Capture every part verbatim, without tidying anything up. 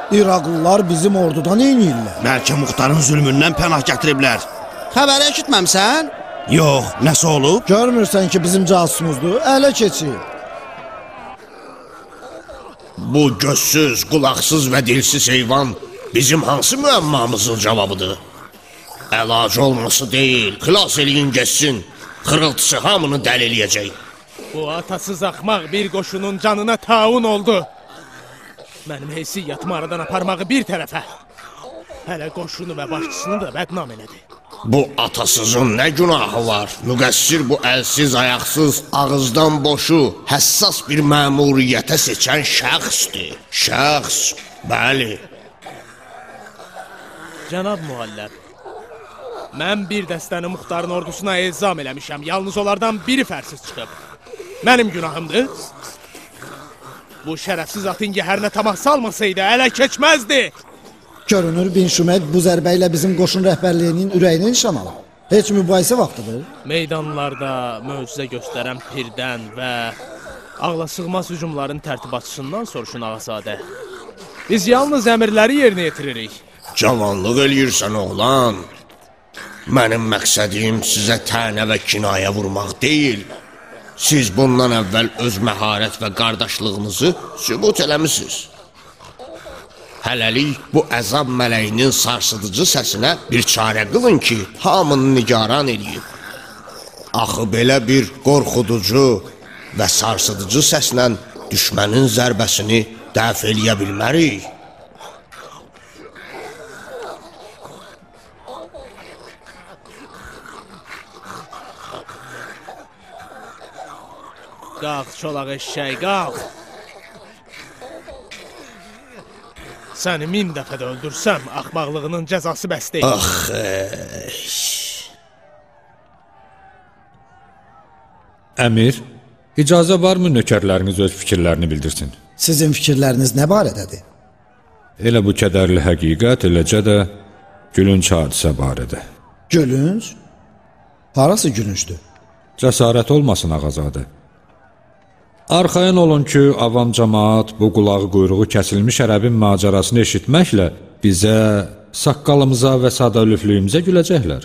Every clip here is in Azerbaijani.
İraqlılar bizim ordudan eyniyirlər. Bəlkə Muxtarın zülmündən pənah gətiriblər. Xəbəri eşitməmsən? Yox, nəsə olub? Görmürsən ki bizim casusumuzdur, ələ keçir. Bu gözsüz, qulaqsız və dilsiz heyvan bizim hansı müəmmamızın cavabıdır? Əlac olması deyil, xilas eləyin geçsin. Xırıltısı hamını dəli eləyəcək. Bu atasız axmaq bir qoşunun canına taun oldu. Mənim heysiyyatımı aradan aparmağı bir tərəfə, hələ qoşunu və başçısını da bədnam elədi. Bu atasızın nə günahı var? Müqəssir bu əlsiz, ayaqsız, ağızdan boşu, həssas bir məmuriyyətə seçən şəxsdir. Şəxs, bəli. Cənab müəlləb, mən bir dəstəni Muxtarın ordusuna elzam eləmişəm. Yalnız onlardan biri fərsiz çıxıb. Mənim günahımdır. Bu şərəfsiz atın yəhərinə tamah salmasaydı ələ keçməzdi. Görünür Bin Şümed bu zərbə ilə bizim qoşun rəhbərliyinin ürəyini nişan alıb. Heç mübahisə vaxtıdır. Meydanlarda möcüzə göstərən pirdən və ağlasığmaz hücumların tərtibatçısından soruşun Ağazadə. Biz yalnız əmirləri yerinə yetiririk. Cavanlıq eləyirsən oğlan. Mənim məqsədim sizə tənə və kinayə vurmaq deyil. Siz bundan əvvəl öz məharət və qardaşlığınızı sübut eləmişsiniz. Hələlik bu əzab mələyinin sarsıdıcı səsinə bir çarə qılın ki, hamını nigaran eləyib. Axı belə bir qorxuducu və sarsıdıcı səslə düşmənin zərbəsini dəf eləyə bilmərik. Qalx, çolaq eşşək, qalx. Səni min dəfə də öldürsəm, axmaqlığının cəzası bəs deyil. Axeş. Əmir, icazə varmı nökərləriniz öz fikirlərini bildirsin? Sizin fikirləriniz nə barədədir? Elə bu kədərli həqiqət, eləcə də gülünç hadisə barədə. Gülünç? Harası gülüncdür? Cəsarət olmasın Ağazadə. Arxayın olun ki, avam cəmaat bu qulağı quyruğu kəsilmiş ərəbin macərasını eşitməklə bizə, saqqalımıza və sadəlüflüyümüzə güləcəklər.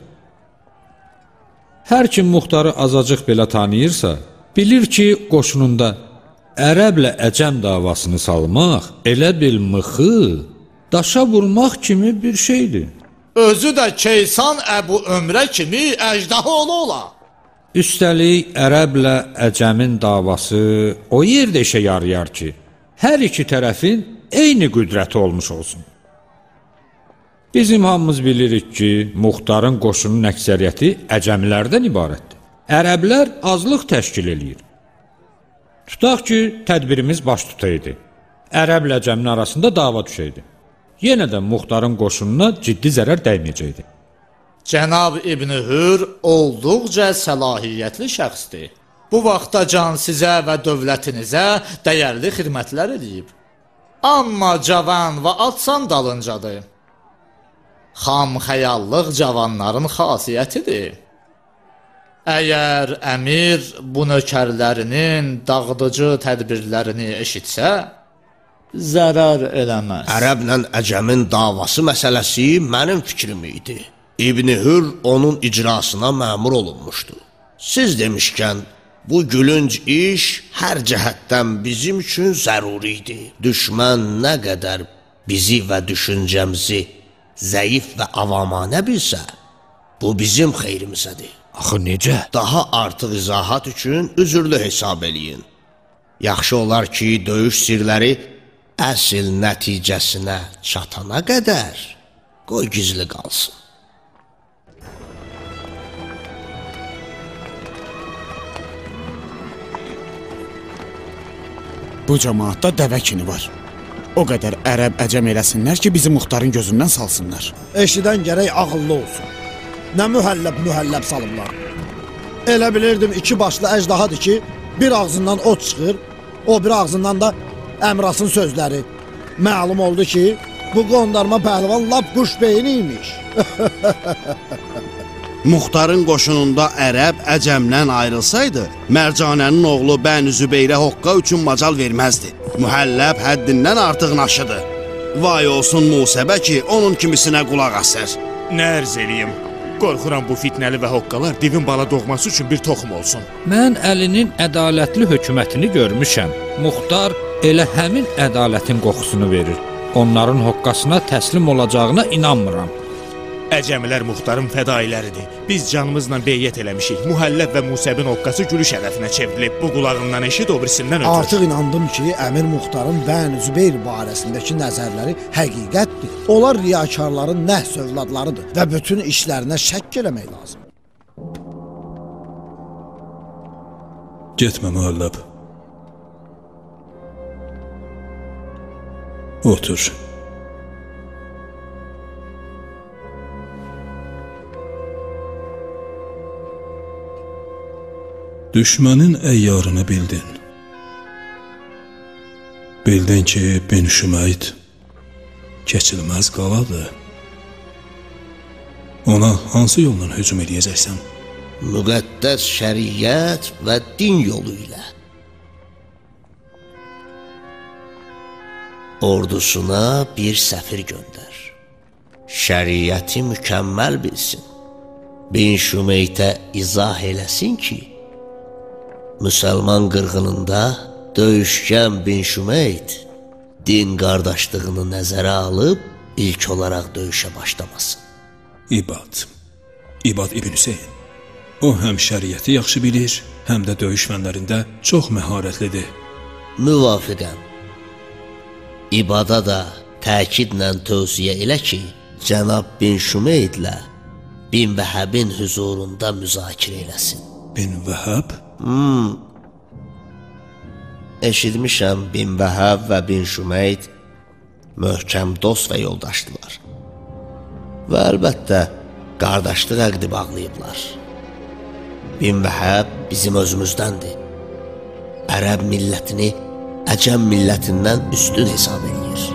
Hər kim Muxtarı azacıq belə tanıyırsa, bilir ki, qoşununda ərəblə əcəm davasını salmaq elə bil mıxı, daşa vurmaq kimi bir şeydir. Özü də Keysan Əbu Ömrə kimi əjdaha ola ola. Üstəlik, ərəblə əcəmin davası o yerdə işə yarayar ki, hər iki tərəfin eyni qüdrəti olmuş olsun. Bizim hamımız bilirik ki, Muxtarın qoşunun əksəriyyəti əcəmilərdən ibarətdir. Ərəblər azlıq təşkil eləyir. Tutaq ki, tədbirimiz baş tutaydı. Ərəblə əcəmin arasında dava düşəydi. Yenə də Muxtarın qoşununa ciddi zərər dəyməyəcəkdi. Cənab İbn-i Hür olduqca səlahiyyətli şəxsdir. Bu vaxta can sizə və dövlətinizə dəyərli xidmətlər edib. Amma cavan və atsan dalıncadır. Xam xəyallıq cavanların xasiyyətidir. Əgər əmir bu nökərlərinin dağıdıcı tədbirlərini eşitsə, zərər eləməz. Ərəblə əcəmin davası məsələsi mənim fikrim idi. İbn-i Hür onun icrasına məmur olunmuşdu. Siz demişkən, bu gülünc iş hər cəhətdən bizim üçün zəruri idi. Düşmən nə qədər bizi və düşüncəmizi zəif və avamanə bilsə, bu bizim xeyrimizədir. Axı necə? Daha artıq izahat üçün üzürlü hesab eləyin. Yaxşı olar ki, döyüş sirləri əsl nəticəsinə çatana qədər qoy gizli qalsın. Bu cəmaatda dəvə kini var. O qədər ərəb əcəm eləsinlər ki, bizi Muxtarın gözündən salsınlar. Eşidən gərək ağıllı olsun. Nə mühəlləb mühəlləb salıblar. Elə bilirdim iki başlı əjdahadır ki, bir ağzından ot çıxır, o bir ağzından da Əmrasın sözləri. Məlum oldu ki, bu qondarma pəhlivan lap quş beyni imiş. Muxtarın qoşununda ərəb əcəmdən ayrılsaydı, Mərcanənin oğlu Bəni Zübeyrə hoqqa üçün macal verməzdi. Mühəlləb həddindən artıq naşıdır. Vay olsun Musəbə ki, onun kimisinə qulaq asır. Nə ərz eləyim? Qorxuram bu fitnəli və hoqqalar divin bala doğması üçün bir toxum olsun. Mən Əlinin ədalətli hökumətini görmüşəm. Muxtar elə həmin ədalətin qoxusunu verir. Onların hoqqasına təslim olacağına inanmıram. Əcəmilər Muxtarın fədailəridir. Biz canımızla beyyət eləmişik. Mühəlləb və Musəbin hoqqası gülü şərəfinə çevrilib. Bu qulağından eşit, o birisindən ötür. Artıq inandım ki, Əmir Muxtarın Bəni Zübeyir barəsindəki nəzərləri həqiqətdir. Onlar riyakarların nəhs övladlarıdır və bütün işlərinə şəkk eləmək lazım. Getmə mühəlləb. Otur. Düşmənin əyyarını bildin. Bildin ki, bin Şümeyd keçilməz qaladır. Ona hansı yolla hücum edəcəksən? Müqəddəs şəriət və din yolu ilə. Ordusuna bir səfir göndər. Şəriəti mükəmməl bilsin. Bin Şümeytə izah eləsin ki, Müsəlman qırğınında döyüşkən Bin Şümeyt din qardaşlığını nəzərə alıb ilk olaraq döyüşə başlamasın. İbad, İbad İbn Hüseyin. O həm şəriəti yaxşı bilir, həm də döyüş fənlərində çox məharətlidir. Müvafiqəm. İbada da təkidlə tövsiyə elə ki, Cənab Bin Şümeydlə Bin Vəhəbin huzurunda müzakirə eləsin. Bin Vəhəb? Hmm. Eşitmişəm Bin Vəhəb və Bin Şümeyd möhkəm dost və yoldaşdılar. Və əlbəttə qardaşlıq əqdi bağlayıblar. Bin Vəhəb bizim özümüzdəndir. Ərəb millətini Əcəm millətindən üstün hesab edir.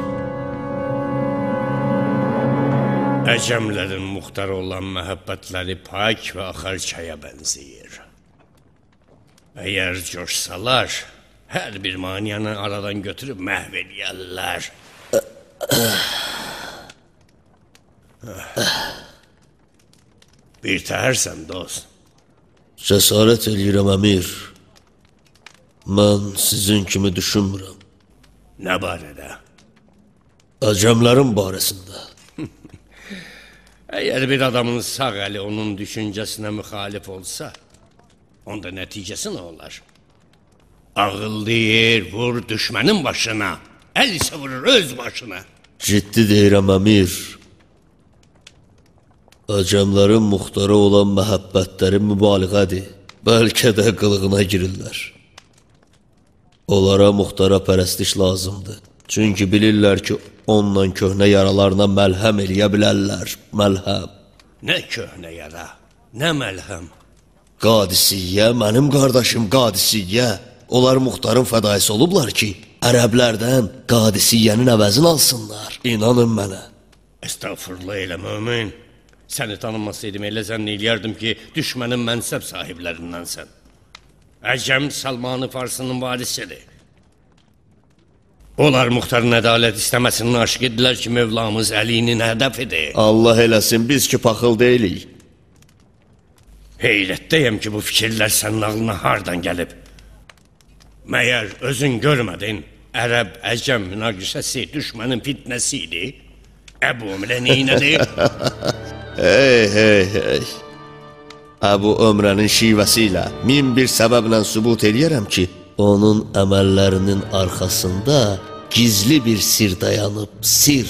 Əcəmlərin muxtarı olan məhəbbətləri pak və axar çaya bənzəyir. Əgər coşsalar, hər bir maniyanı aradan götürüb məhv eləyərlər. Bir təhərsən, dost. Cəsarət eləyirəm, əmir. Mən sizin kimi düşünmürəm. Nə barədə? Əcəmlərin barəsində. Əgər bir adamın sağ əli onun düşüncəsinə müxalif olsa, onda nəticəsi nə olar? Ağıl deyir, vur düşmənin başına, əl isə vurur öz başına. Ciddi deyirəm, əmir. Əcəmlərin muxtara olan məhəbbətləri mübaliğədir. Bəlkə də qılığına girirlər. Onlara muxtara pərəstiş lazımdır. Çünki bilirlər ki, onunla köhnə yaralarına məlhəm eləyə bilərlər. Məlhəm. Nə köhnə yara, nə məlhəm? Qadisiyyə, mənim qardaşım Qadisiyyə. Onlar muxtarın fədaisi olublar ki, ərəblərdən Qadisiyyənin əvəzini alsınlar. İnanın mənə. Estağfurullah elə mömin. Səni tanınmasaydım elə zənn eləyərdim ki, düşmənin mənsəb sahiblərindənsən. Əcəm Salman-ı Farsının varisidir. Onlar muxtarın ədalət istəməsini aşıq edilər ki, Mövlamız Əlinin hədəfidir. Allah eləsin, biz ki, paxıl deyilik. Heyrətdəyəm ki, bu fikirlər sənin ağlına hardan gəlib? Məyər özün görmədin, Ərəb Əcəm münaqişəsi düşmənin fitnəsi idi? Əbu Ömrə neynədir? Hey, hey, hey. Əbu Ömrənin şivəsi ilə min bir səbəblə sübut eləyərəm ki, onun əməllərinin arxasında gizli bir sir dayanıb, sir.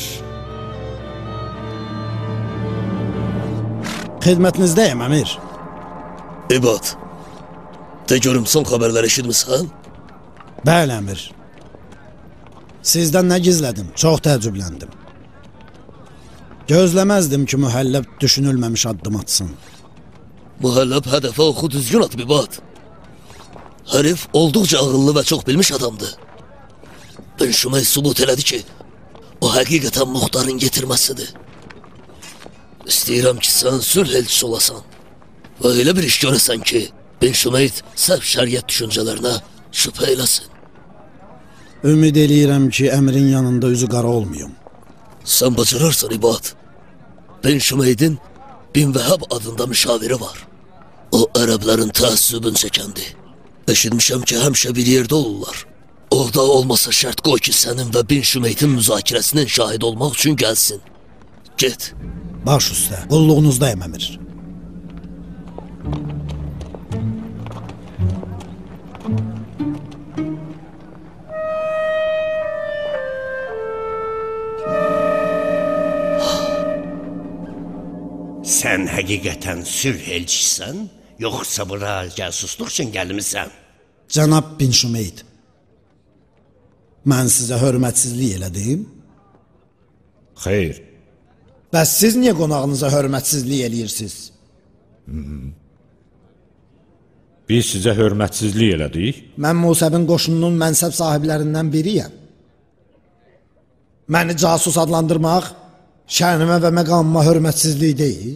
Xidmətinizdəyəm, əmir. İbad, de görüm son xəbərlər eşitmisən? Bəli, əmir. Sizdən nə gizlədim? Çox təəccübləndim. Gözləməzdim ki, mühəlləb düşünülməmiş addım atsın. Mühəlləb hədəfə oxu düzgün at, İbad. Hərif olduqca ağıllı və çox bilmiş adamdır. Bin Şümeyd sübut elədi ki, o həqiqətən muxtarın getirməsidir. İstəyirəm ki, sən sülh elçisi olasan və elə bir iş görəsən ki, Bin Şümeyd səhv şəriət düşüncələrinə şübhə eləsin. Ümid eləyirəm ki, əmrin yanında üzü qara olmayım. Sen bacarırsan İbad. Ben Şümeyd'in Bin Vehab adında müşaviri var. O Ərəblərin təəssübün çəkəndi. Eşitmişəm ki, həmişə bir yerdə olurlar. Orada olmasa şərt qoy ki, sənin və Bin Şümeydin müzakirəsinin şahid olmaq üçün gəlsin. Get. Baş üstə, qulluğunuzdayım əmir. Sən həqiqətən sülh elçisən, yoxsa bura cəsusluq üçün gəlmisən? Cənab Bin Şümeyd, mən sizə hörmətsizlik elədim? Xeyr. Bəs siz niyə qonağınıza hörmətsizlik eləyirsiniz? Hmm. Biz sizə hörmətsizlik elədik? Mən Musəbin qoşununun mənsəb sahiblərindən biriyəm. Məni casus adlandırmaq şənimə və məqamıma hörmətsizlik deyil.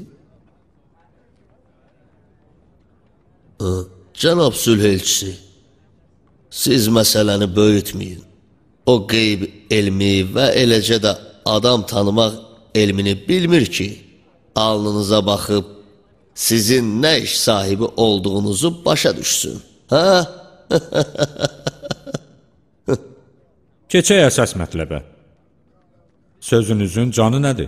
Cənab sülh elçisi, siz məsələni böyütməyin. O qeyb elmi və eləcə də adam tanımaq elmini bilmir ki, alnınıza baxıb sizin nə iş sahibi olduğunuzu başa düşsün. Hə? Keçək əsas mətləbə. Sözünüzün canı nədir?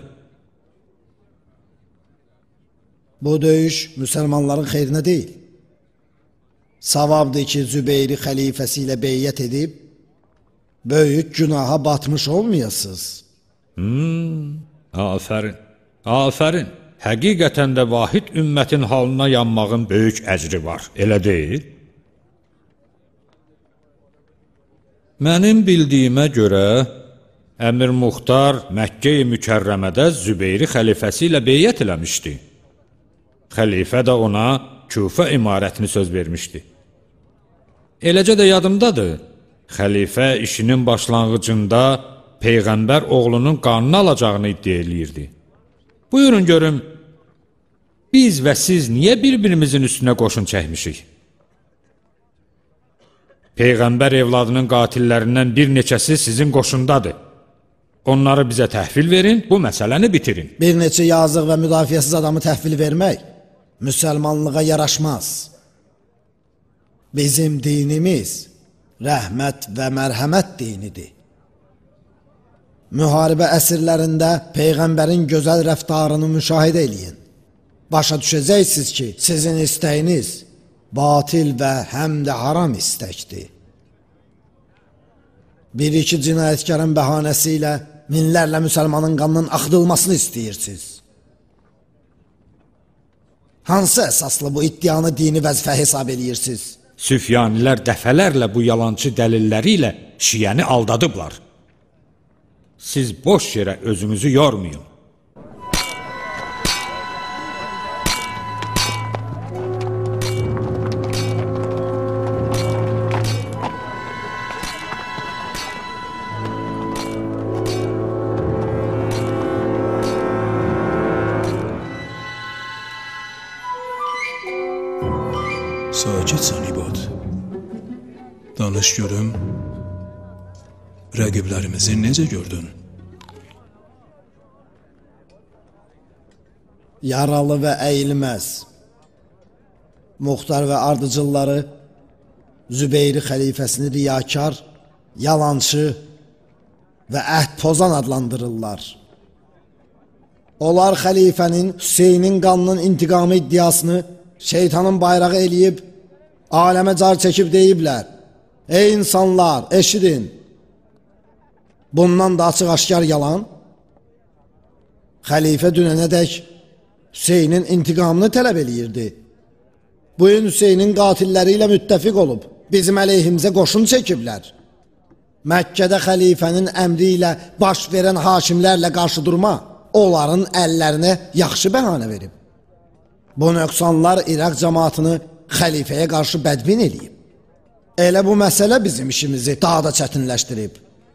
Bu döyüş müsəlmanların xeyrinə deyil. Savabdır ki, Zübeyri xəlifəsi ilə beyyət edib, böyük günaha batmış olmayasınız. Hmm, afərin, afərin. Həqiqətən də vahid ümmətin halına yanmağın böyük əcri var, elə deyil? Mənim bildiyimə görə, Əmir Muxtar Məkkə-i Mükərrəmədə Zübeyri xəlifəsi ilə beyyət eləmişdi. Xəlifə də ona Küfə imarətini söz vermişdi. Eləcə də yadımdadır, xəlifə işinin başlanğıcında Peyğəmbər oğlunun qanını alacağını iddia eləyirdi. Buyurun görüm, biz və siz niyə bir-birimizin üstünə qoşun çəkmişik? Peyğəmbər evladının qatillərindən bir neçəsi sizin qoşundadır. Onları bizə təhvil verin, bu məsələni bitirin. Bir neçə yazıq və müdafiəsiz adamı təhvil vermək müsəlmanlığa yaraşmaz. Bizim dinimiz rəhmət və mərhəmət dinidir. Müharibə əsrlərində Peyğəmbərin gözəl rəftarını müşahidə eləyin. Başa düşəcəksiniz ki, sizin istəyiniz batil və həm də haram istəkdir. Bir-iki cinayətkarın bəhanəsi ilə minlərlə müsəlmanın qanının axıdılmasını istəyirsiniz. Hansı əsaslı bu iddianı dini vəzifə hesab eləyirsiniz? Süfyanilər dəfələrlə bu yalancı dəlilləri ilə şiyəni aldadıblar. Siz boş yerə özünüzü yormayın. Sakitsən İbad. Danış görüm, rəqiblərimizi necə gördün? Yaralı və əyilməz. Muxtar və ardıcılları Zübeyri xəlifəsini riyakar, yalançı və əhd pozan adlandırırlar. Onlar xəlifənin Hüseynin qanının intiqamı iddiasını şeytanın bayrağı eləyib, aləmə car çəkib deyiblər. Ey insanlar, eşidin. Bundan da açıq-aşkar yalan. Xəlifə dünənədək Hüseynin intiqamını tələb eləyirdi. Bu gün Hüseynin qatilləri ilə müttəfiq olub, bizim əleyhimizə qoşun çəkiblər. Məkkədə xəlifənin əmri ilə baş verən hakimlərlə qarşı durma, onların əllərinə yaxşı bəhanə verib. Bu nöqsanlar İraq cəmaatını xəlifəyə qarşı bədbin eləyib. Elə bu məsələ bizim işimizi daha da çətinləşdirib.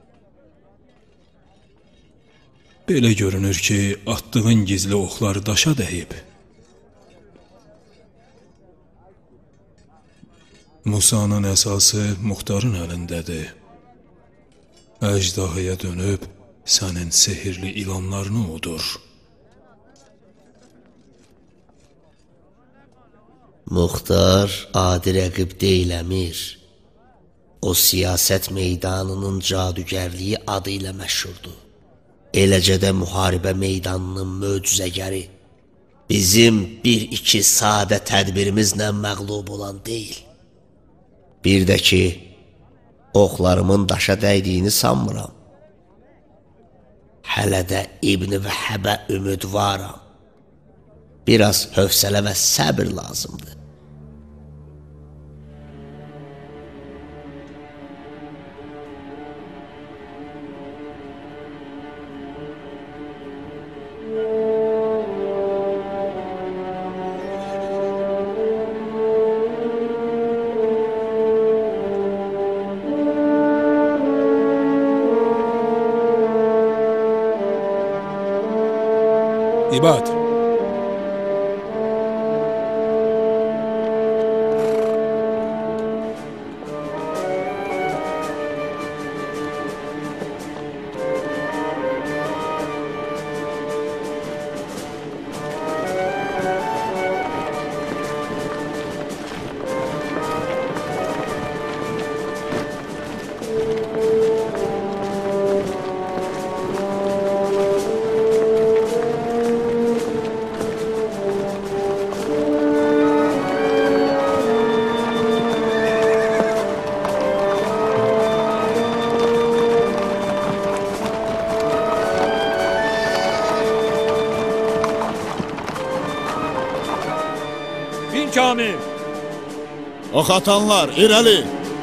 Belə görünür ki, atdığın gizli oxlar daşa dəyib. Musanın əsası Muxtarın əlindədir. Əjdahıya dönüb Sənin sehirli ilanlarını udur. Muxtar adi rəqib deyil əmir. O siyasət meydanının cadügərliyi adı ilə məşhurdur. Eləcə də müharibə meydanının möcüzəgəri. Bizim bir-iki sadə tədbirimizlə məğlub olan deyil. Bir də ki, oxlarımın daşa dəydiyini sanmıram. Hələ də İbn Vəhəbə ümidvaram. Biraz hövsələ və səbir lazımdır. İbad. Kamil! Ox atanlar, irəli!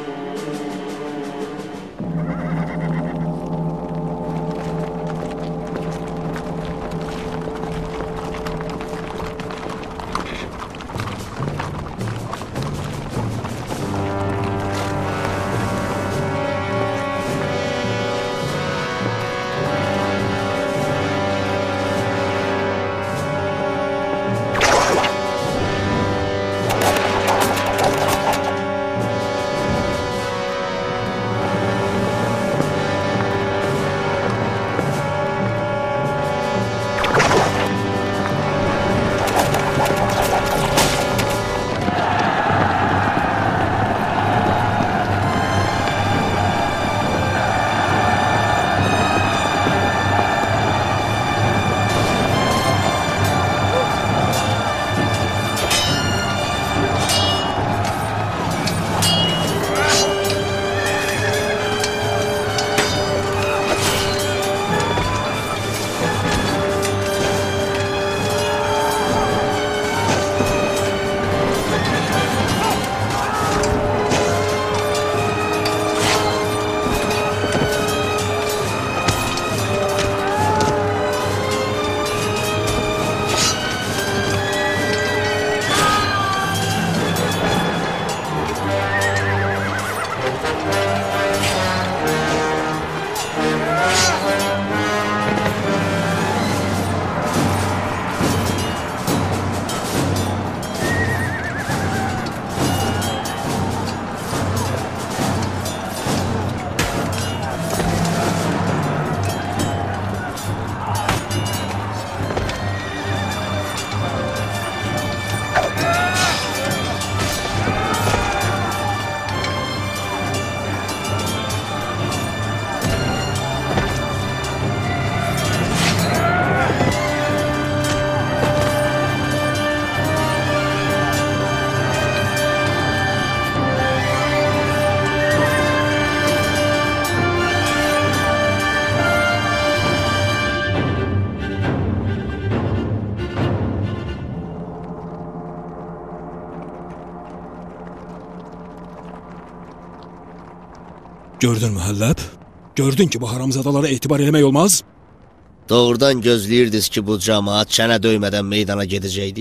Gördün mühəlləb? Gördün ki, bu haramzadalara etibar eləmək olmaz? Doğrudan gözləyirdiniz ki, bu cəmaat çənə döymədən meydana gedəcəkdi?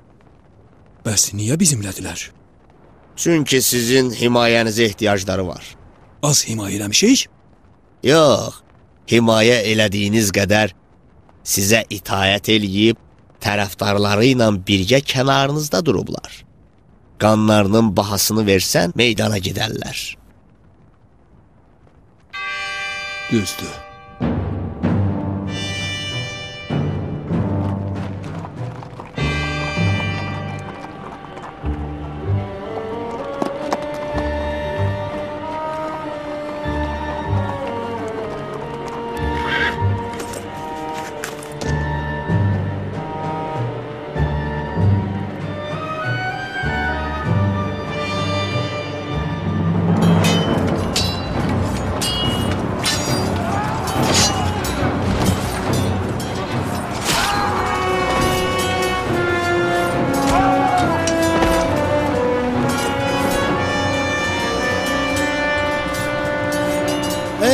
Bəs niyə bizimlədilər? Çünki sizin himayənizə ehtiyacları var. Az himayə eləmişik? Yox, himayə elədiyiniz qədər sizə itayət eləyib, tərəfdarları ilə birgə kənarınızda durublar. Qanlarının bahasını versən, meydana gedərlər. Düzdür.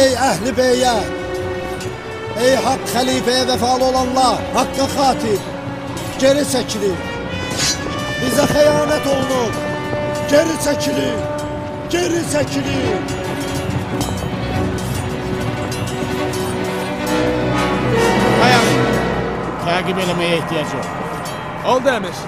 Ey əhli beyyət, ey haqq xəlifəyə vəfalı olanlar, haqqa xatir, geri çəkilin. Bizə xəyanət olunub, geri çəkilin, geri çəkilin. Dayanın, təqib eləməyə ehtiyac yox. Oldu əmir.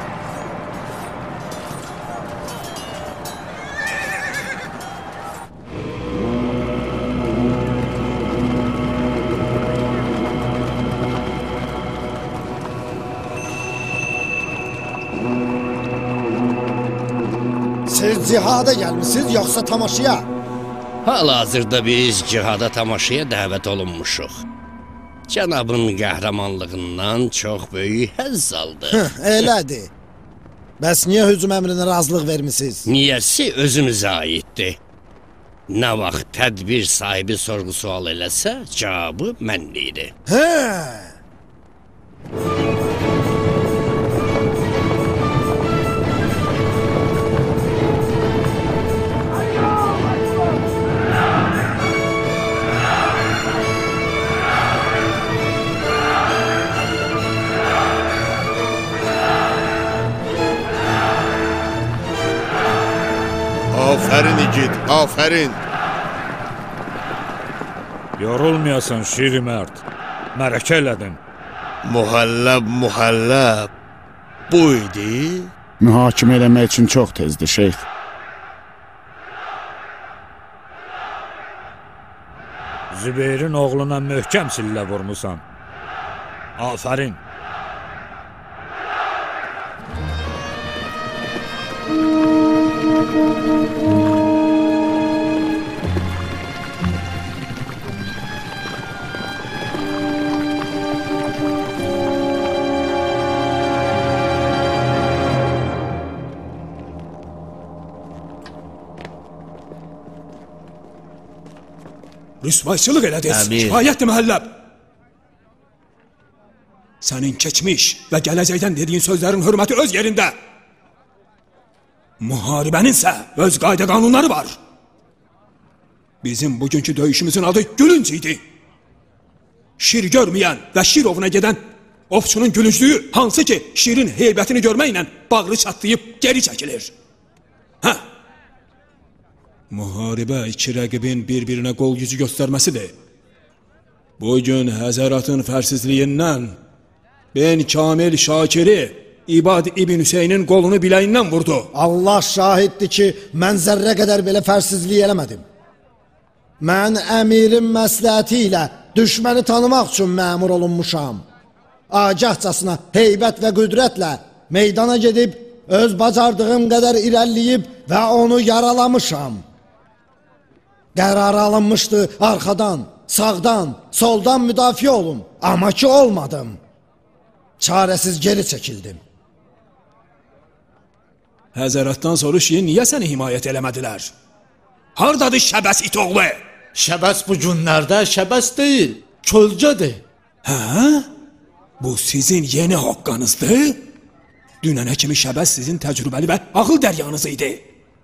Siz cihada gəlmişsiniz, yoxsa tamaşaya? Hal-hazırda biz cihada tamaşaya dəvət olunmuşuq. Cənabın qəhrəmanlığından çox böyük həzz aldı. Elədir. Bəs niyə hücum əmrinə razılıq vermisiniz? Niyəsi özümüzə aiddir. Nə vaxt tədbir sahibi sorğu-sual eləsə, cavabı mənlidir. Hə! Afərin igid, afərin. Yorulmayasan şiri mərd. Mərəkə elədin. Muhəlləb, muhəlləb. Bu idi? Mühakimə eləmək üçün çox tezdir, şeyx. Zübeyrin oğluna möhkəm sillə vurmusan. Afərin. Rüsvayçılıq elədiniz, kifayətdir məhəlləb. Sənin keçmiş və gələcəkdən dediyin sözlərin hörməti öz yerində. Müharibənin isə öz qayda qanunları var. Bizim bugünkü döyüşümüzün adı gülünc idi. Şir görməyən və şir ovuna gedən ovçunun gülünclüyü hansı ki şirin heybətini görməklə bağrı çatlayıb geri çəkilir. Hə? Müharibə iki rəqibin bir-birinə qol gücü göstərməsidir. Bugün Həzəratın fərsizliyindən Ben Kamil Şakiri İbad İbn Hüseynin qolunu biləyindən vurdu. Allah şahiddir ki, mən zərrə qədər belə fərsizlik eləmədim. Mən əmirin məsləhəti ilə düşməni tanımaq üçün məmur olunmuşam. Agahcasına heybət və qüdrətlə meydana gedib, öz bacardığım qədər irəliyib və onu yaralamışam. Qərar alınmışdı arxadan, sağdan, soldan müdafiə olun. Amma ki olmadım. Çarəsiz geri çəkildim. Həzəratdan soruş ki, niyə səni himayət eləmədilər? Hardadır Şəbəs it oğlu? Şəbəs bu günlərdə şəbəs deyil, kölgədir. Hə? Bu sizin yeni haqqınızdır? Dünənə kimi Şəbəs sizin təcrübəli və ağıl dəryanız idi.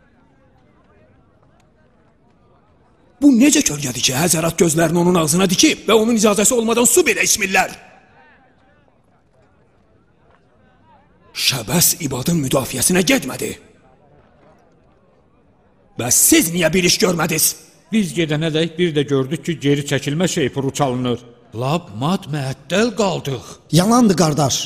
Bu necə kölgədir ki, Həzərat gözlərini onun ağzına dikib və onun icazəsi olmadan su belə içmirlər? Şəbəs İbadın müdafiəsinə getmədi. Bəs siz niyə bir iş görmədiniz? Biz gedənədək bir də gördük ki, geri çəkilmə şeypuru çalınır. Lab mat məəttəl qaldıq. Yalandır, qardaş.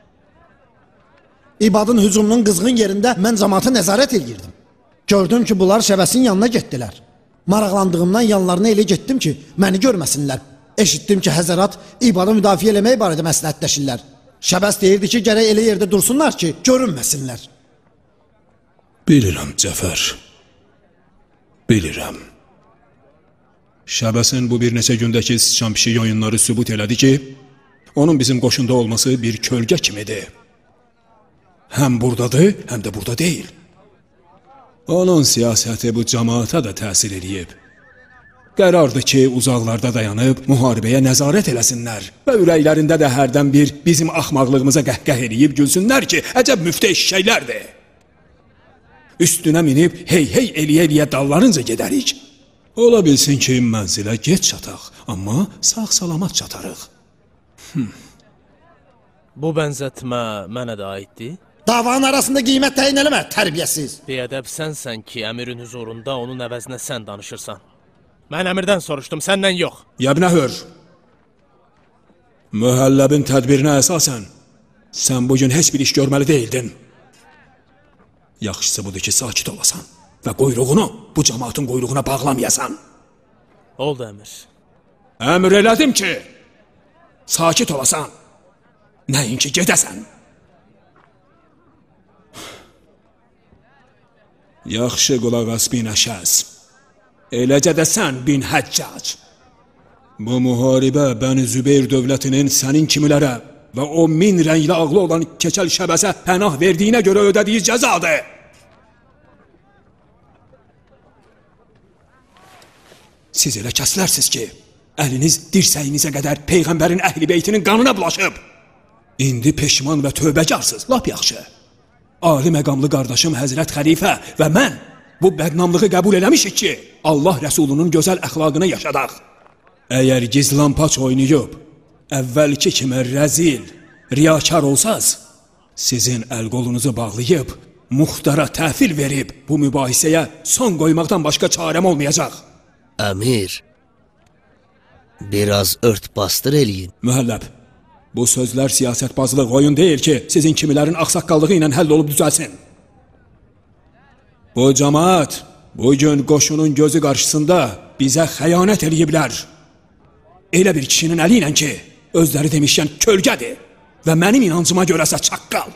İbadın hücumunun qızğın yerində mən cəmaata nəzarət edirdim. Gördüm ki, bunlar Şəbəsin yanına getdilər. Maraqlandığımdan yanlarına elə getdim ki, məni görməsinlər. Eşitdim ki, Həzərat İbadı müdafiə eləmək barədə məsləhətləşirlər. Şəbəs deyirdi ki, gərək elə yerdə dursunlar ki, görünməsinlər. Bilirəm, Cəfər. Bilirəm. Şəbəsin bu bir neçə gündəki sıçan pişik oyunları sübut elədi ki, onun bizim qoşunda olması bir kölgə kimidir. Həm buradadır, həm də burada deyil. Onun siyasəti bu cəmaata da təsir edib. Qərardır ki, uzaqlarda dayanıb müharibəyə nəzarət eləsinlər və ürəklərində də hərdən bir bizim axmaqlığımıza qəhqəh eləyib gülsünlər ki, əcəb müftə eşşəklərdir. Üstünə minib hey hey eləyə-eləyə dallarınca gedərik. Ola bilsin ki, mənzilə gec çataq, amma sağ-salamat çatarıq. Hmm. Bu bənzətmə mənə də aiddir? Davanın arasında qiymət təyin eləmə, tərbiyəsiz. Biyədəb sənsən ki, əmirin huzurunda onun əvəzinə sən danışırsan. Mən əmirdən soruşdum, səndən yox. Yəbnə hör. Mühəlləbin tədbirinə əsasən, sən bugün heç bir iş görməli deyildin. Yaxşısı budur ki, sakit olasan və quyruğunu bu cəmaatın quyruğuna bağlamayasan. Oldu, əmir. Əmr elədim ki, sakit olasan, nəinki gedəsən. Yaxşı qulaq as bin Əşəz, eləcə də sən bin Həccac. Bu müharibə Bəni Zübeyir dövlətinin sənin kimilərə və o min rəngli ağlı olan keçəl şəbəsə pənah verdiyinə görə ödədiyi cəzadır. Siz elə kəslərsiniz ki, əliniz dirsəyinizə qədər Peyğəmbərin əhl-i beytinin qanına bulaşıb. İndi peşman və tövbəkarsınız, lap yaxşı. Ali məqamlı qardaşım Həzrət Xəlifə və mən bu bədnamlığı qəbul eləmişik ki, Allah Rəsulunun gözəl əxlaqını yaşadaq. Əgər gizlampaç oynayıb, əvvəlki kimi rəzil, riyakar olsaz, sizin əl-qolunuzu bağlayıb, muxtara təhvil verib, bu mübahisəyə son qoymaqdan başqa çarəm olmayacaq. Əmir, biraz ört bastır eləyin. Mühəlləb, bu sözlər siyasətbazlıq oyun deyil ki, sizin kimilərin axsaqqallığı ilə həll olub düzəlsin. Bu cəmaat bugün qoşunun gözü qarşısında bizə xəyanət eləyiblər. Elə bir kişinin əli ilə ki, özləri demişkən kölgədir və mənim inancıma görəsə çaqqal.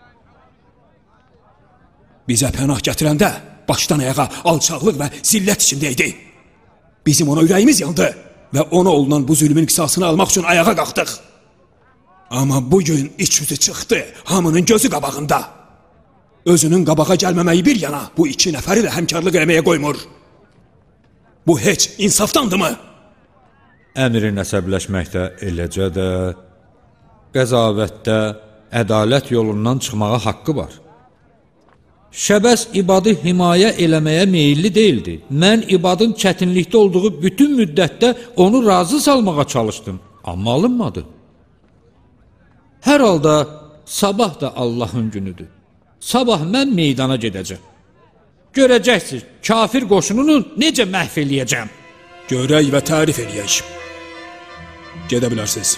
Bizə pənah gətirəndə başdan ayağa alçaqlıq və zillət içindəydi. Bizim ona ürəyimiz yandı və ona olunan bu zülmün qisasını almaq üçün ayağa qalxdıq. Amma bugün iç yüzü çıxdı, hamının gözü qabağında. Özünün qabağa gəlməməyi bir yana, bu iki nəfəri də həmkarlıq eləməyə qoymur. Bu heç insafdandırmı? Əmirin əsəbləşməkdə, eləcə də qəzavətdə ədalət yolundan çıxmağa haqqı var. Şəbəs ibadı himayə eləməyə meyilli deyildi. Mən ibadın çətinlikdə olduğu bütün müddətdə onu razı salmağa çalışdım, amma alınmadı. Hər halda sabah da Allahın günüdür. Sabah mən meydana gedəcəm. Görəcəksiniz, kafir qoşununu necə məhv eləyəcəm. Görək və tərif eləyək. Gedə bilərsiniz.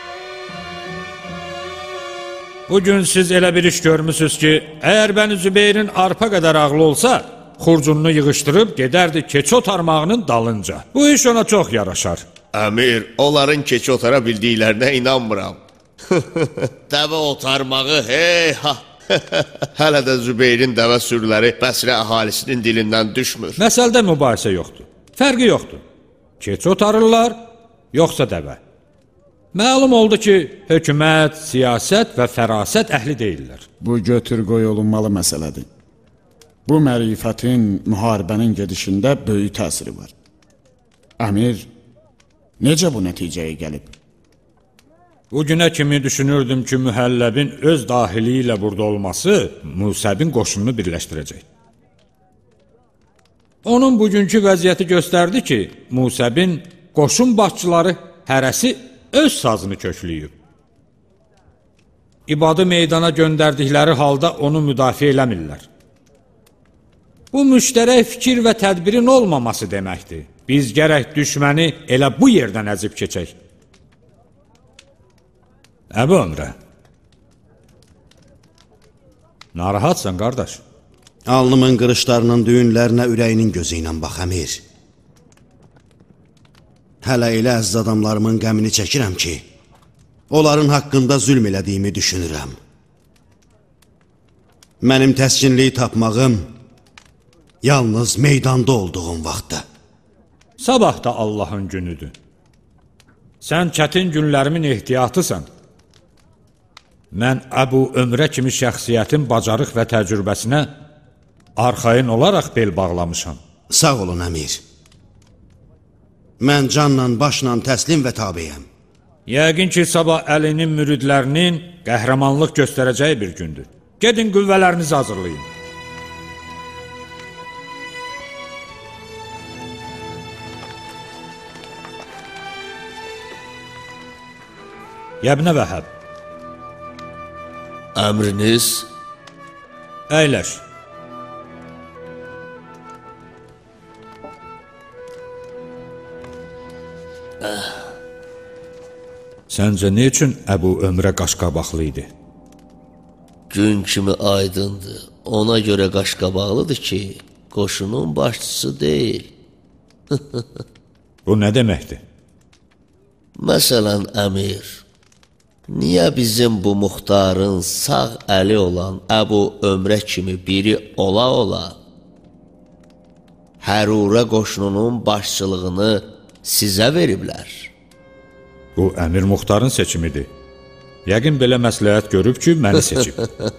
Bugün siz elə bir iş görmüsünüz ki, əgər Bəni Zübeyrin arpa qədər ağlı olsa, xurcununu yığışdırıb gedərdi keçi otarmağının dalınca. Bu iş ona çox yaraşar. Əmir, onların keçi otara bildiklərinə inanmıram. Dəvə otarmağı, hey ha! Hələ də Zübeyrin dəvə sürüləri Bəsrə əhalisinin dilindən düşmür. Məsəldə mübahisə yoxdur. Fərqi yoxdur. Keçi otarırlar, yoxsa dəvə. Məlum oldu ki, hökumət, siyasət və fərasət əhli deyirlər. Bu götür qoy olunmalı məsələdir. Bu mərifətin, müharibənin gedişində böyük təsiri var. Əmir, necə bu nəticəyə gəlib? Bugünə kimi düşünürdüm ki, mühəlləbin öz dahili ilə burada olması Musəbin qoşununu birləşdirəcək. Onun bugünkü vəziyyəti göstərdi ki, Musəbin qoşun başçıları hərəsi öz sazını kökləyib. İbadı meydana göndərdikləri halda onu müdafiə eləmirlər. Bu müştərək fikir və tədbirin olmaması deməkdir. Biz gərək düşməni elə bu yerdən əzib keçək. Əbu Ömrə, narahatsan, qardaş. Alnımın qırışlarının düyünlərinə ürəyinin gözü ilə bax, əmir. Hələ elə əziz adamlarımın qəmini çəkirəm ki, onların haqqında zülm elədiyimi düşünürəm. Mənim təskinliyi tapmağım yalnız meydanda olduğum vaxtda. Sabah da Allahın günüdür. Sən çətin günlərimin ehtiyatısan. Mən Əbu Ömrə kimi şəxsiyyətin bacarıq və təcrübəsinə arxayın olaraq bel bağlamışam. Sağ olun, əmir. Mən canla, başla təslim və tabiyəm. Yəqin ki, sabah Əlinin müridlərinin qəhrəmanlıq göstərəcəyi bir gündür. Gedin qüvvələrinizi hazırlayın. Yəbnə Vəhəb, Əmriniz? əyləş. Səncə nə üçün Əbu Ömrə qaşqabaqlı idi? Gün kimi aydındır. Ona görə qaşqabaqlıdır ki, qoşunun başçısı deyil. Bu nə deməkdir? Məsələn, əmir, niyə bizim bu muxtarın sağ əli olan Əbu Ömrə kimi biri ola-ola Hərurə qoşununun başçılığını sizə veriblər? Bu əmir muxtarın seçimidir. Yəqin belə məsləhət görüb ki, məni seçib.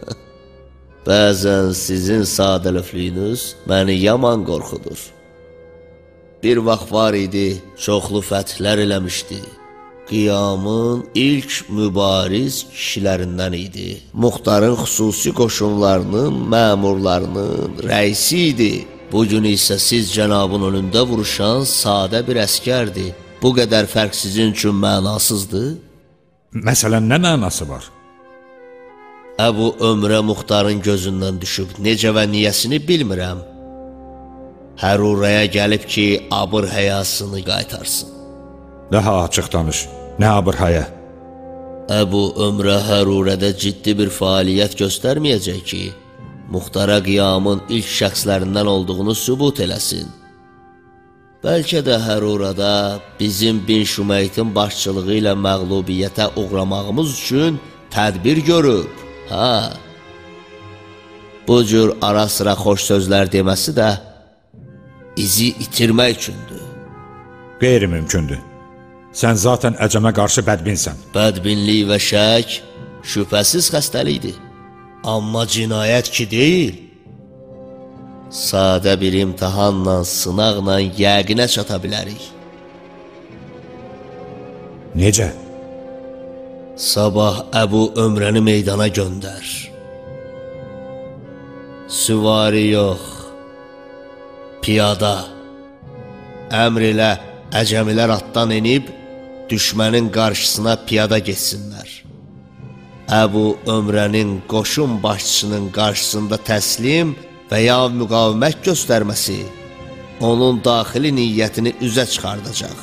Bəzən sizin sadəlöflüyünüz məni yaman qorxudur. Bir vaxt var idi, çoxlu fəthlər eləmişdi. Qiyamın ilk mübariz kişilərindən idi. Muxtarın xüsusi qoşunlarının, məmurlarının rəisi idi. Bugün isə siz cənabın önündə vuruşan sadə bir əskərdir. Bu qədər fərq sizin üçün mənasızdır? Məsələn, nə mənası var? Əbu Ömrə muxtarın gözündən düşüb, necə və niyəsini bilmirəm. Hərurəyə gəlib ki, abır həyasını qaytarsın. Daha açıq danış, nə abır həyə? Əbu Ömrə Hərurədə ciddi bir fəaliyyət göstərməyəcək ki, muxtara qiyamın ilk şəxslərindən olduğunu sübut eləsin. Bəlkə də Hərurədə bizim Bin Şümeytin başçılığı ilə məğlubiyyətə uğramağımız üçün tədbir görüb. Hə, bu cür ara sıra xoş sözlər deməsi də izi itirmək üçündür. Qeyri-mümkündür. Sən zaten əcəmə qarşı bədbinsən. Bədbinlik və şək şübhəsiz xəstəlikdir. Amma cinayət ki deyil. Sadə bir imtihanla, sınaqla yəqinə çata bilərik. Necə? Sabah Əbu Ömrəni meydana göndər. Süvari yox, piyada. Əmr ilə əcəmilər atdan enib, düşmənin qarşısına piyada geçsinlər. Əbu Ömrənin qoşun başçısının qarşısında təslim və ya müqavimət göstərməsi onun daxili niyyətini üzə çıxardacaq.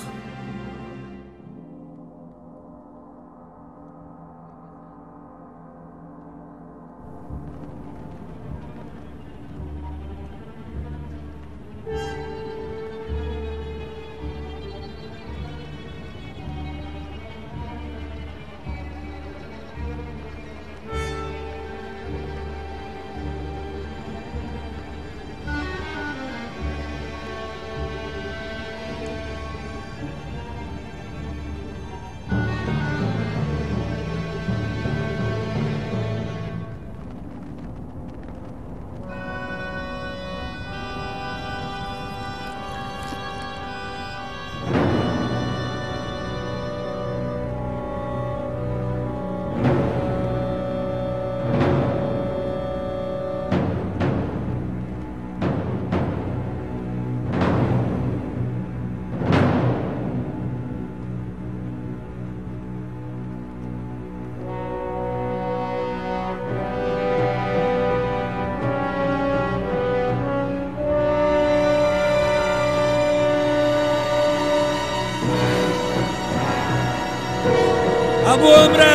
Əbu Ömrə!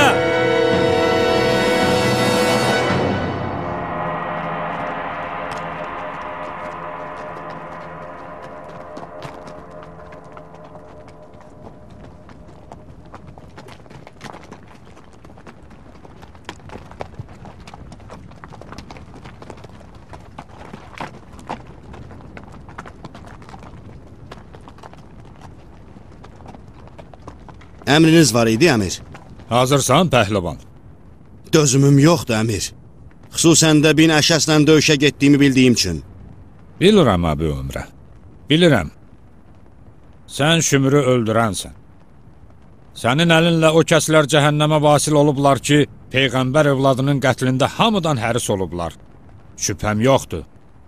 Əmriniz var idi, əmir. Hazırsan, pəhlivan? Dözümüm yoxdur, əmir. Xüsusən də bin əşəslə döyüşə getdiyimi bildiyim üçün. Bilirəm, Əbu Ömrə. Bilirəm. Sən Şümrü öldürənsən. Sənin əlinlə o kəslər cəhənnəmə vasil olublar ki, Peyğəmbər övladının qətlində hamıdan həris olublar. Şübhəm yoxdur.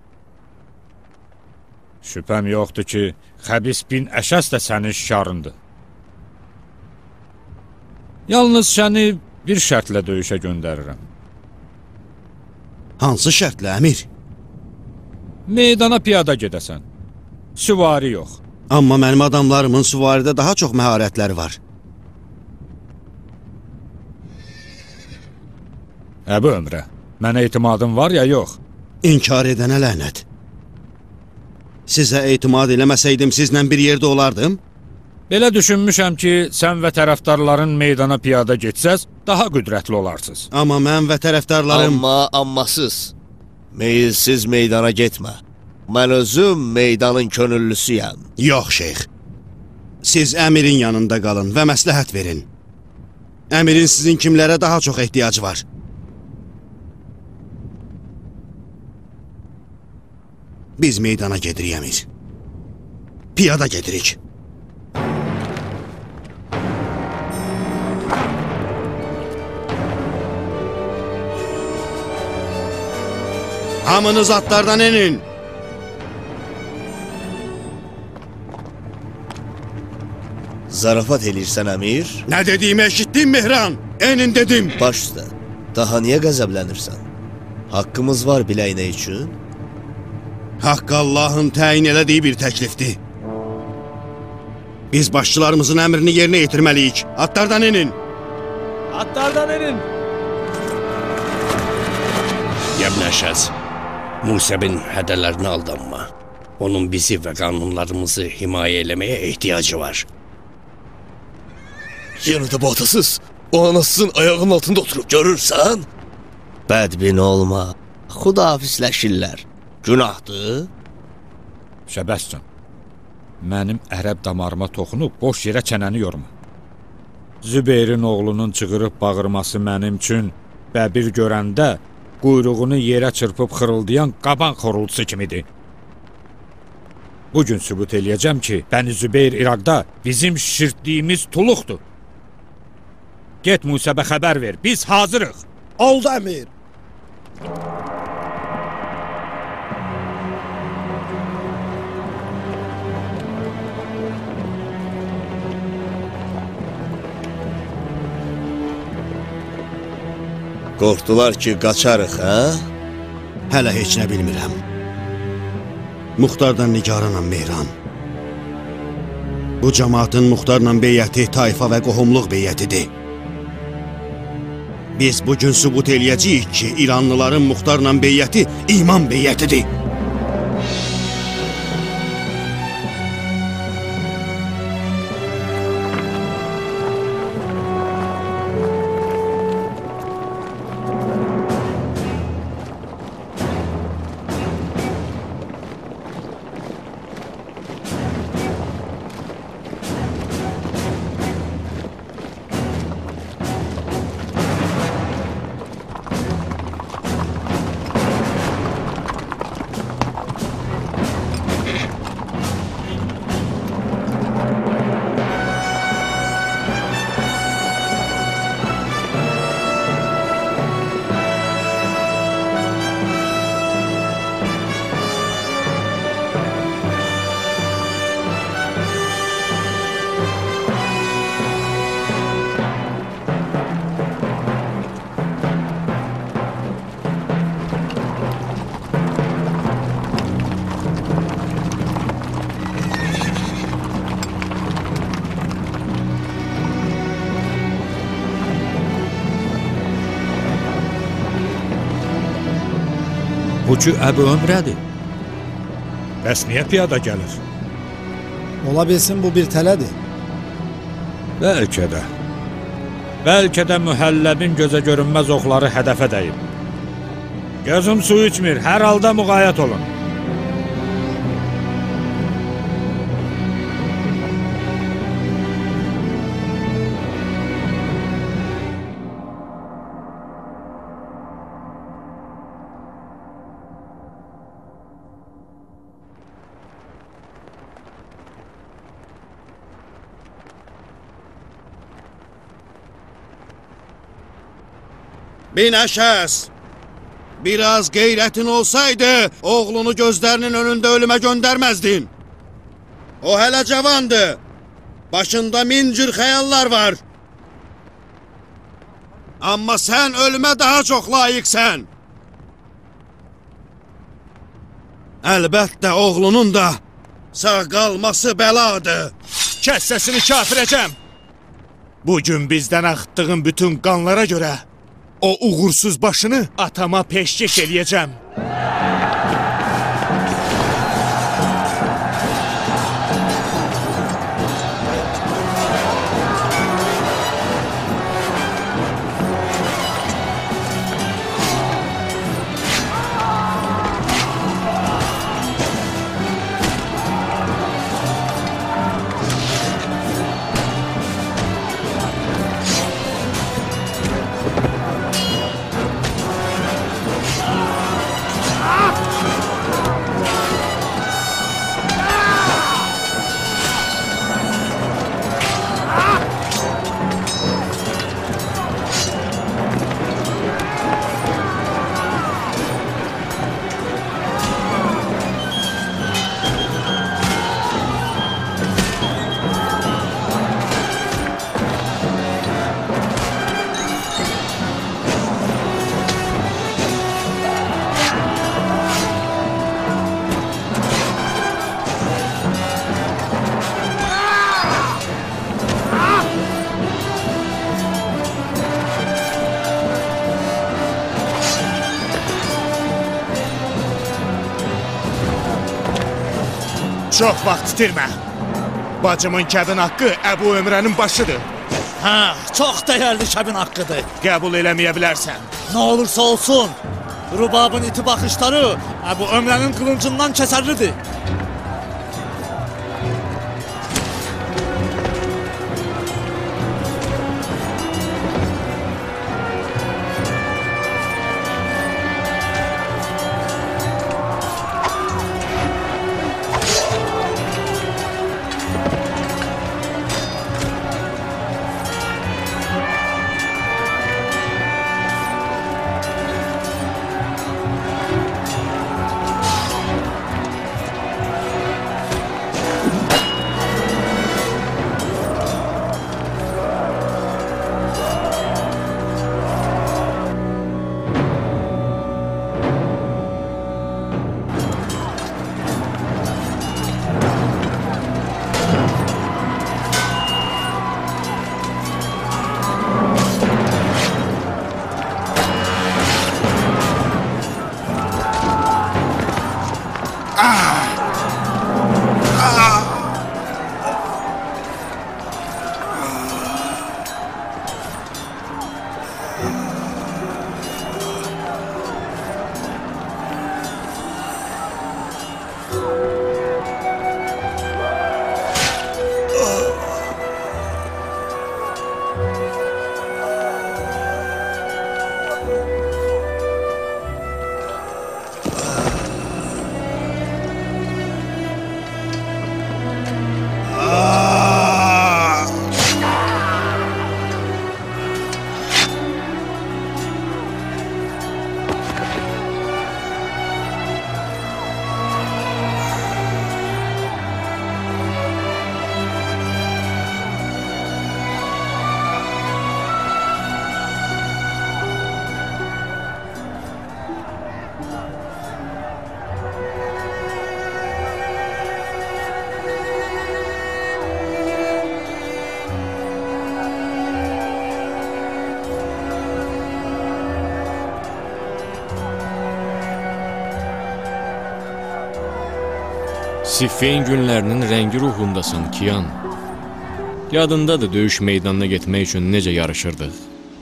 Şübhəm yoxdur ki, Xəbis bin Əşəs də sənin şikarındır. Yalnız səni bir şərtlə döyüşə göndərirəm. Hansı şərtlə, əmir? Meydana piyada gedəsən. Süvari yox. Amma mənim adamlarımın süvaridə daha çox məharətləri var. Əbu Ömrə, mənə etimadın var ya yox? İnkar edənə lənət. Sizə etimad eləməsəydim, sizlə bir yerdə olardım? Belə düşünmüşəm ki, sən və tərəfdarların meydana piyada getsəz, daha qüdrətli olarsınız. Amma mən və tərəfdarlarım... Amma ammasız, meyilsiz meydana getmə. Mən özüm meydanın könüllüsüyəm. Yox, şeyx. Siz əmirin yanında qalın və məsləhət verin. Əmirin sizin kimlərə daha çox ehtiyacı var? Biz meydana gedirik, əmir. Piyada gedirik. Hamınız atlardan enin. Zarafat eləyirsən, əmir? Nə dediyimi eşitdin, Mehran? Enin dedim. Baş üstə. Daha niyə qəzəblənirsən? Haqqımız var biləyinə üçün? Haqq Allahın təyin elədiyi bir təklifdir. Biz başçılarımızın əmrini yerinə yetirməliyik. Atlardan enin. Atlardan enin. Yəmləşəz. Musəbin hədələrinə aldanma. Onun bizi və qanunlarımızı himayə eləməyə ehtiyacı var. Yenə də bu atasız. O anasızın ayağının altında oturup görürsən? Bədbin olma. Xudafisləşirlər. Günahdır. Şəbəscan, mənim ərəb damarıma toxunub boş yerə çənəni yorma. Zübeyrin oğlunun çığırıb bağırması mənim üçün bəbir görəndə quyruğunu yerə çırpıb xırıldayan qaban xorultusu kimidir. Bugün sübut eləyəcəm ki, Bəni Zübeyir İraqda bizim şişirtdiyimiz tuluqdur. Get Musəbə xəbər ver, biz hazırıq. Oldu, əmir. Qorxdular ki, qaçarıq, hə? Hələ heç nə bilmirəm. Muxtardan nigaranam, Mehran. Bu cəmaatın Muxtarla beyyəti tayfa və qohumluq beyyətidir. Biz bugün sübut eləyəcəyik ki, İranlıların Muxtarla beyyəti iman beyyətidir. Bu ki, Əbu Ömrədir. Bəs niyə piyada gəlir? Ola bilsin bu bir tələdir. Bəlkə də. Bəlkə də mühəlləbin gözə görünməz oxları hədəfə dəyib. Gözüm su içmir, hər halda müğayət olun. Binəşəs! Biraz qeyrətin olsaydı, oğlunu gözlərinin önündə ölümə göndərməzdin. O hələ cavandır. Başında min cür xəyallar var. Amma sən ölümə daha çox layiqsən. Əlbəttə oğlunun da sağ qalması bəladır. Kəs səsini kafirəcəm. Bugün bizdən axıtdığın bütün qanlara görə o uğursuz başını atama peşkeş eləyəcəm. Çox vaxt itirmə. Bacımın kəbin haqqı Əbu Ömrənin başıdır. Hə, çox dəyərli kəbin haqqıdır. Qəbul eləməyə bilərsən. Nə olursa olsun, Rubabın iti baxışları Əbu Ömrənin qılıncından kəsərlidir. Siffeyn günlərinin rəngi ruhundasan, Kiyan. Yadındadır döyüş meydanına getmək üçün necə yarışırdıq?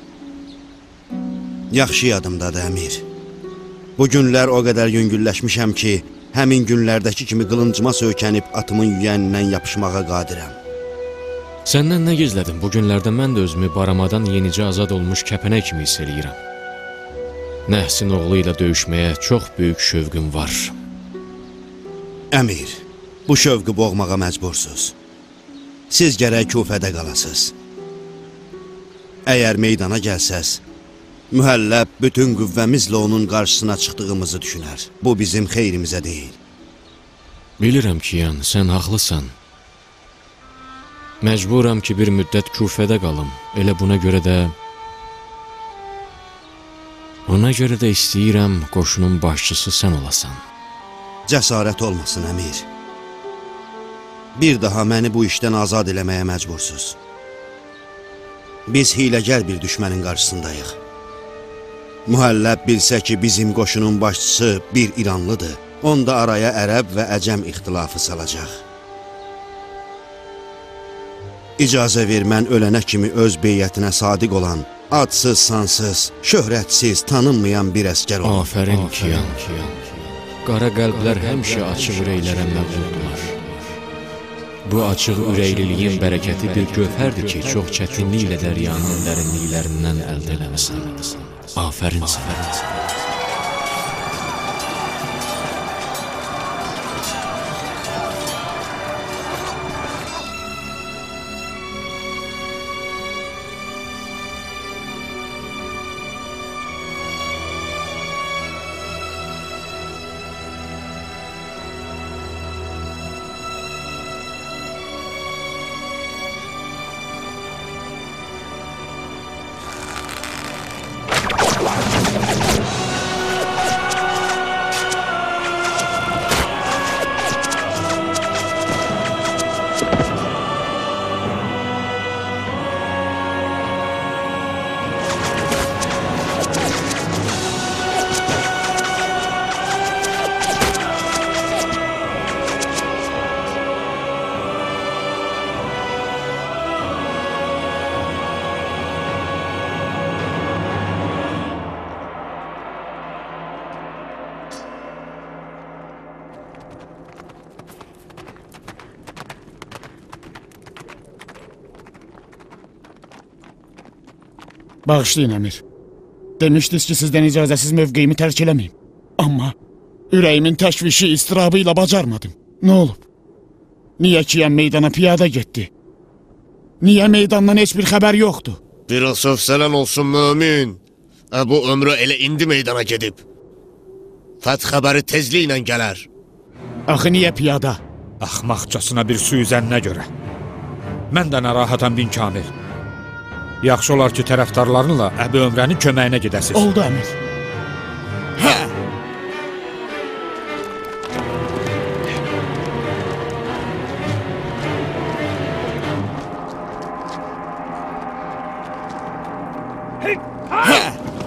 Yaxşı yadımdadır, Əmir. Bu günlər o qədər yüngülləşmişəm ki, həmin günlərdəki kimi qılıncıma söykənib atımın yüyənindən yapışmağa qadirəm. Səndən nə gizlədim? Bu günlərdə mən də özümü baramadan yenicə azad olmuş kəpənək kimi hiss eləyirəm. Nəhsin oğlu ilə döyüşməyə çox böyük şövqüm var. Əmir, bu şövqü boğmağa məcbursuz. Siz gərək Kufədə qalasız. Əgər meydana gəlsəz, mühəlləb bütün qüvvəmizlə onun qarşısına çıxdığımızı düşünər. Bu bizim xeyrimizə deyil. Bilirəm ki, yan, sən haqlısan. Məcburam ki, bir müddət Kufədə qalım. Elə buna görə də Ona görə də istəyirəm qoşunun başçısı sən olasan. Cəsarət olmasın, əmir. Bir daha məni bu işdən azad eləməyə məcbursuz. Biz hiləgər bir düşmənin qarşısındayıq. Mühəlləb bilsə ki, bizim qoşunun başçısı bir İranlıdır, onda araya ərəb və əcəm ixtilafı salacaq. İcazə ver, mən ölənə kimi öz beyyətinə sadiq olan, adsız, sansız, şöhrətsiz, tanınmayan bir əskər olun. Afərin Kiyan. Qara qəlblər həmişə açıq ürəklərə məğlubdular. Bu açıq ürəkliliyin bərəkəti bir gövhərdir ki, çox çətinliklə dəryanın dərinliklərindən əldə eləməsən. Afərin sənə. Bağışlayın əmir. Demişdiniz ki, sizdən icazəsiz mövqeyimi tərk eləməyim. Amma ürəyimin təşvişi, istirabı ilə bacarmadım. Nə olub? Niyə Kiyan meydana piyada getdi? Niyə meydandan heç bir xəbər yoxdur? Biraz hövsələn olsun mömin. Əbu ömrü elə indi meydana gedib. Fəth xəbəri tezliklə gələr. Axı niyə piyada? Axmaqcasına bir suizənnə görə. Mən də narahatam bin Kamil. Yaxşı olar ki, tərəfdarlarınla Əbu Ömrənin köməyinə gedəsiz. Oldu əmir. Hə! Hə!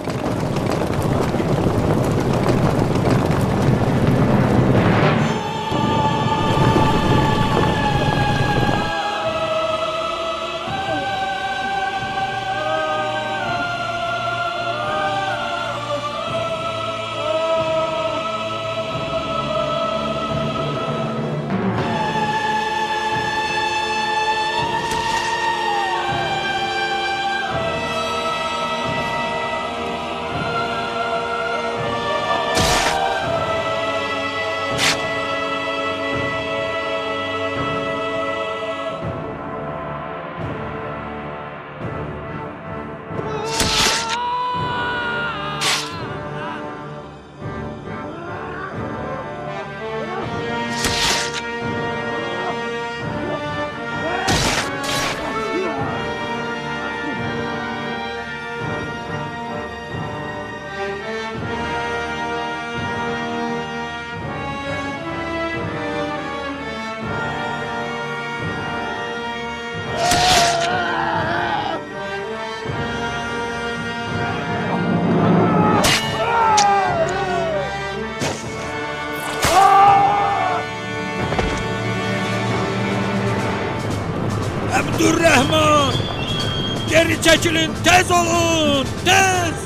Abdurrahman! Geri çekilin, tez olun, tez!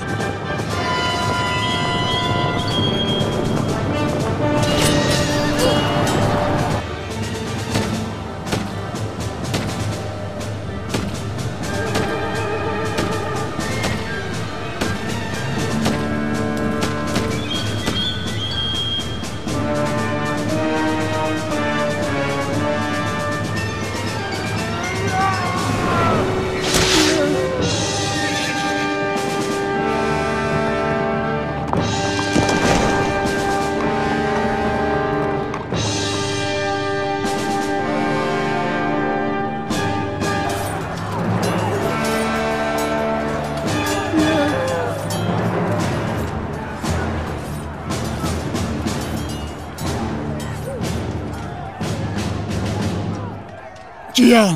Cihan!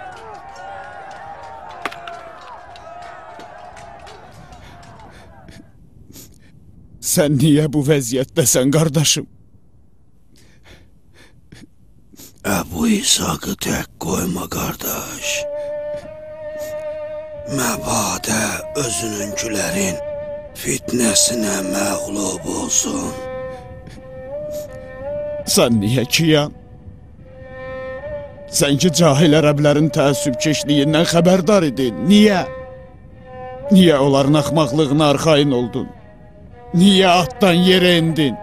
Sən niyə bu vəziyyətdəsən, qardaşım? Əbu İsaqı tək qoyma, qardaş. Məbadə özününkilərin fitnəsinə məğlub olsun. Sən niyə Cihan? Sən ki, cahil ərəblərin təəssübkeşliyindən xəbərdar idin. Niyə? Niyə onların axmaqlığına arxayın oldun? Niyə atdan yerə indin?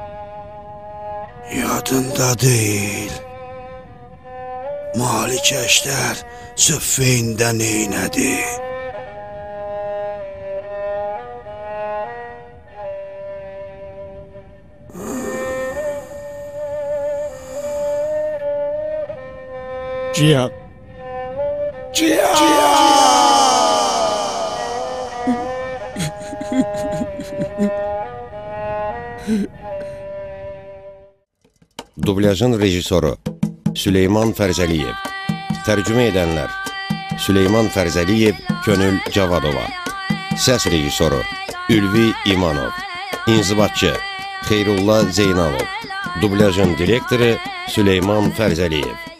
Yadında deyil. Malik Əşdər Süffeyndə neynədi? Cihan! Cihan! Cihan! Dublyajın rejissoru Süleyman Fərzəliyev. Tərcümə edənlər Süleyman Fərzəliyev, Könül Cavadova. Səs rejissoru Ülvi İmanov. İnzibatçı Xeyrullah Zeynalov. Dublyajın direktoru Süleyman Fərzəliyev.